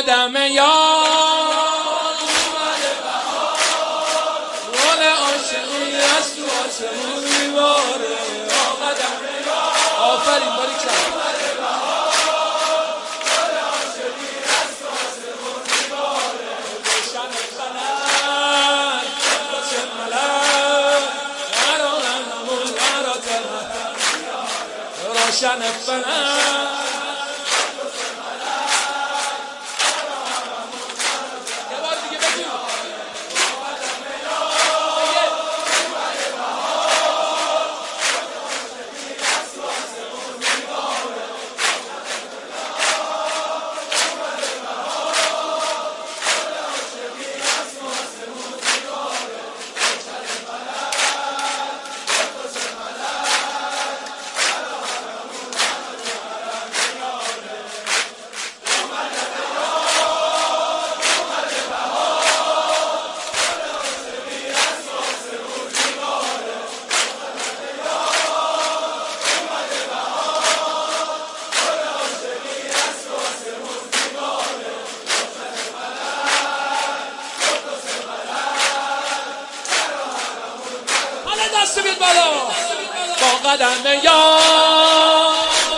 قدم یار اومده بهار، گل عاشقی از تو آسمون میباره. قدم یار آفرین باری کرد. روشن فلک یه بار دیگه بگو. دست بید بالا با قدم یار.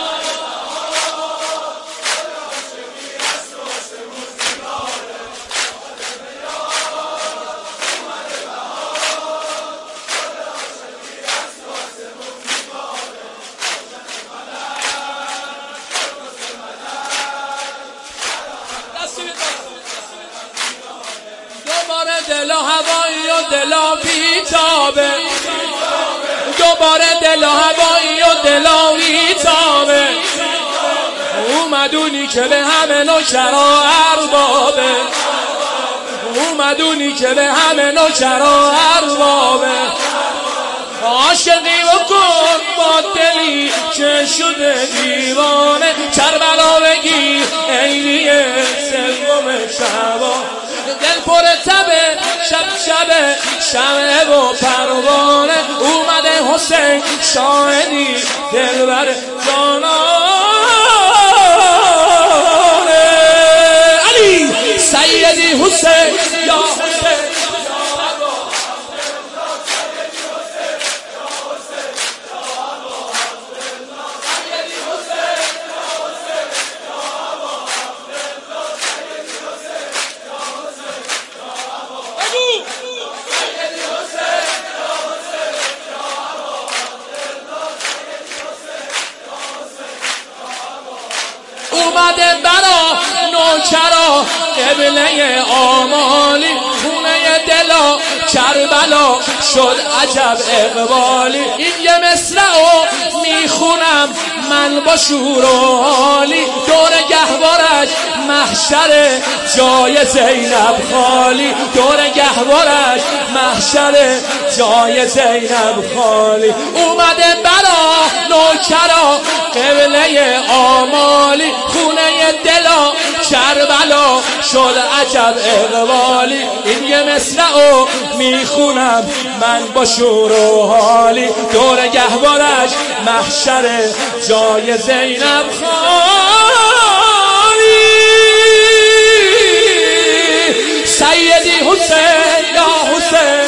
دوباره دل و هوایی و دلا بیتابه، دوباره دل و هوایی و دلا بیتابه. اومدونی که به همه نوکرا اربابه، اومدونی که به همه نوکرا اربابه. عاشقی بکن با دلی که شده دیوانه، کربلا بگی عیدی سوم شبان. دل پر تبه شب شب شمع و پروانه، اومده حسین شاهدی دلبر جانانه. علی سیدی حسین یا حسین، اومده برا نوکرا قبله آمالی، خونه دلا کربلا شد عجب اقبالی. این یه مصرعو میخونم من با شور و حالی، دور گهوارش محشر جای زینب خالی، دور گهوارش محشر جای زینب خالی. اومده برا نوکرا قبله آمالی، خونه دلا کربلا شد عجب اقبالی. این یه مصرعو میخونم من با شور و حالی، دور گهوارش محشر جای زینب خالی. سیدی حسین یا حسین،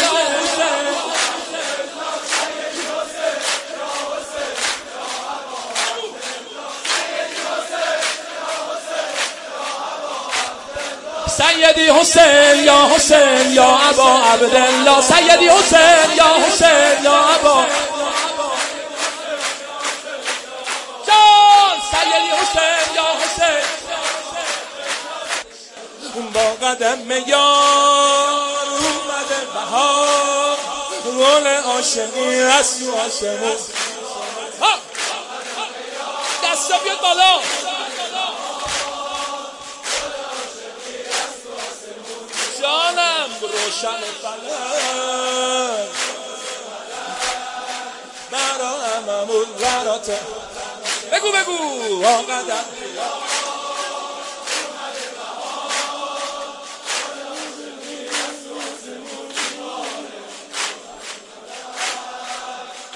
سیدی حسین یا حسین یا ابا عبدالله، سیدی حسین یا حسین یا ابا جان، سیدی حسین یا حسین. با قدم یار اومده بهار، گل عاشقی از تو آسمون. دستا بیاد بالا. جانم روشن فلک برا هممون براته. بگو بگو با قدم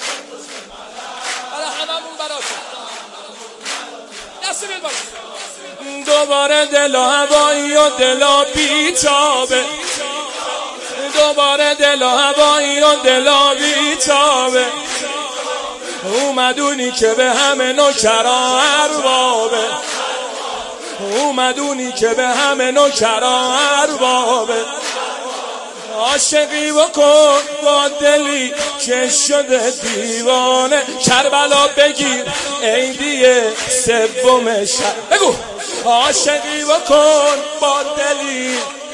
برا هممون براته. دست بیاد بالا. دوباره دلا هوایی و دلا بیتابه، دوباره دلا هوایی و دلا بیتابه. اومدونی که به همه نوکران اربابه، اومدونی که به همه نوکران اربابه. عاشقی بکن با دلی که شده دیوانه، کربلا بگیر عیدی سوم شب. بگو عاشقی بکن با دلی،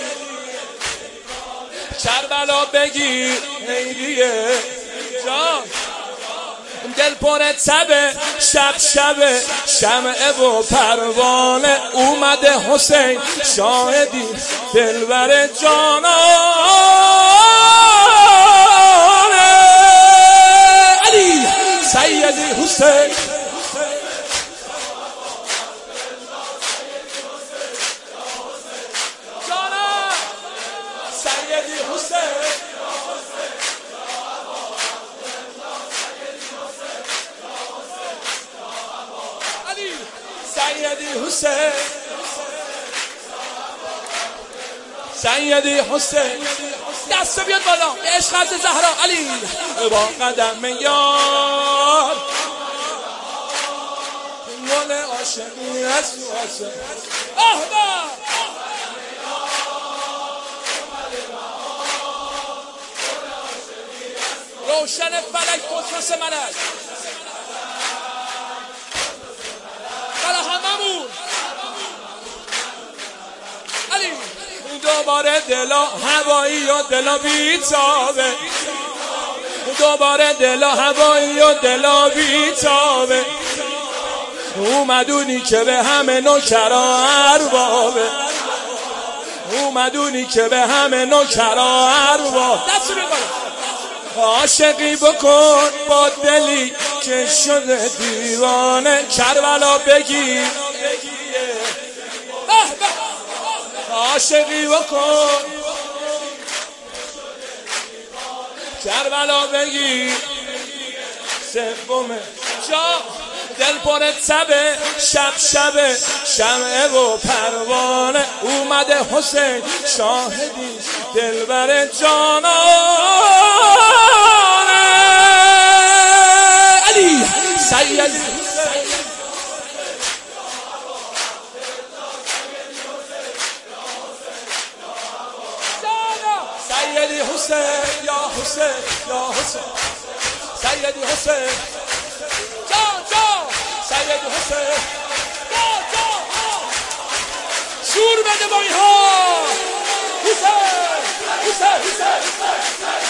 کربلا بگیر عیدی جان. دل پر تبه شب شبه شمعه و پروانه، اومده حسین شاهدی دلبر جانانه. علی سیدی حسین، جانم سیدی حسین، سیدی حسین، سیدی حسین. دست بیاد بالا به عشق از زهرا. علی با قدم یار گل عاشقی از واسه اهدا روشن فلک قدس ملک برای هممون. علی دوباره دلا هوایی و دلا بیتابه، دوباره دلا هوایی و دلا بیتابه. اومدونی که به همه نوکران اربابه، اومدونی که به همه نوکران اربابه. دست بگو عاشقی بکن با دلی که شده دیوانه، کربلا بگیر عاشقی بکن، کربلا بگیر سوم جا. دل پر تبه شب شبه شمعه و پروانه، اومده حسین شاهدی دلبر جانانه. علی سیدی سیدی حسین، یا حسین یا حسین، سیدی حسین جان جان، سیدی حسین جان جان. شور بده با اینها. حسین حسین حسین